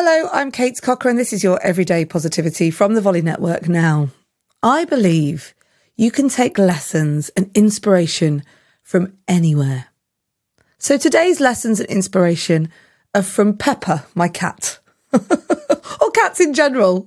Hello, I'm Kate Cocker and this is your Everyday Positivity from the Volley Network. Now, I believe you can take lessons and inspiration from anywhere. So today's lessons and inspiration are from Pepper, my cat, or cats in general.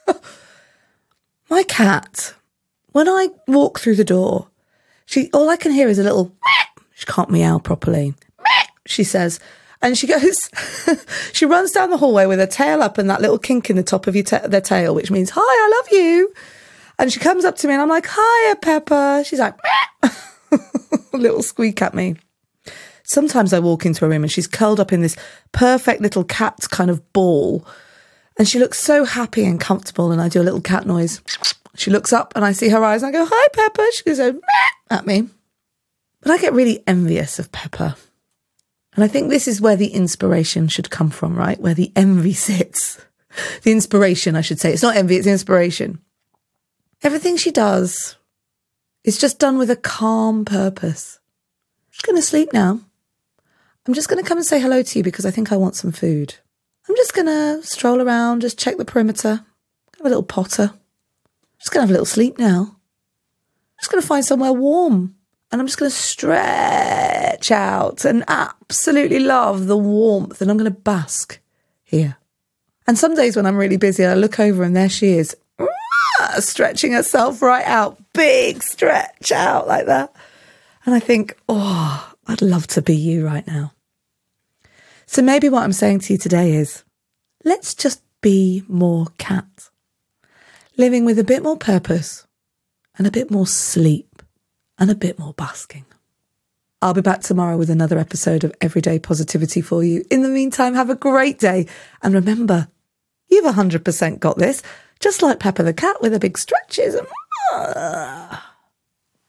My cat, when I walk through the door, all I can hear is a little, she can't meow properly, she says. And she goes, she runs down the hallway with her tail up and that little kink in the top of their tail, which means, hi, I love you. And she comes up to me and I'm like, hiya, Pepper. She's like, a little squeak at me. Sometimes I walk into a room and she's curled up in this perfect little cat kind of ball. And she looks so happy and comfortable. And I do a little cat noise. She looks up and I see her eyes and I go, hi, Pepper. She goes at me. But I get really envious of Pepper. And I think this is where the inspiration should come from, right? Where the envy sits. The inspiration, I should say. It's not envy, it's inspiration. Everything she does is just done with a calm purpose. I'm just going to sleep now. I'm just going to come and say hello to you because I think I want some food. I'm just going to stroll around, just check the perimeter. Have a little potter. Just going to have a little sleep now. I'm just going to find somewhere warm. And I'm just going to stretch out and absolutely love the warmth. And I'm going to bask here. And some days when I'm really busy, I look over and there she is, stretching herself right out. Big stretch out like that. And I think, oh, I'd love to be you right now. So maybe what I'm saying to you today is, let's just be more cat. Living with a bit more purpose and a bit more sleep. And a bit more basking. I'll be back tomorrow with another episode of Everyday Positivity for you. In the meantime, have a great day. And remember, you've 100% got this. Just like Pepper the cat with her big stretches.